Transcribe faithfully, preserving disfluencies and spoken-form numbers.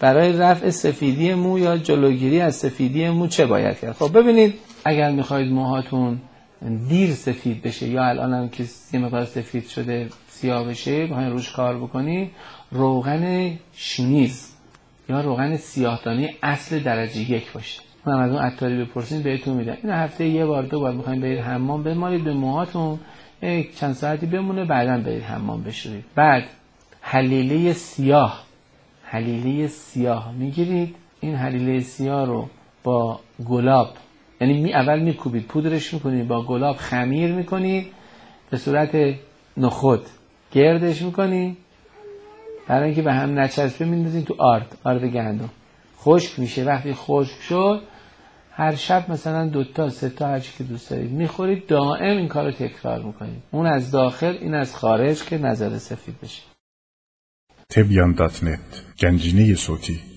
برای رفع سفیدی مو یا جلوگیری از سفیدی مو چه باید کرد؟ خب ببینید، اگر میخواید موهاتون دیر سفید بشه یا الان هم که یه مقدار سفید شده سیاه بشه، بخواید روش کار بکنی، روغن شمیز یا روغن سیاه‌دانی اصل درجه یک باشه. من از اون عطاری بپرسین بهتون میدم. این هفته یه بار دو بار میخواین برید حمام، بمالید به موهاتون، یک چند ساعتی بمونه، بعداً برید حمام بشورید. بعد حلیله سیاه، حلیله سیاه میگیرید، این حلیله سیاه رو با گلاب، یعنی می اول میکوبید، پودرش میکنید، با گلاب خمیر میکنید، به صورت نخود گردش میکنید، برای اینکه به هم نچسبه میندازید تو آرد، آرد گندم. خشک میشه. وقتی خشک شد هر شب مثلا دو تا سه تا هر چی که دوست دارید میخورید، دائم این کارو تکرار میکنید، اون از داخل این از خارج، که نظر سفید بشه. تبیان دات نت، گنجینه صوتی.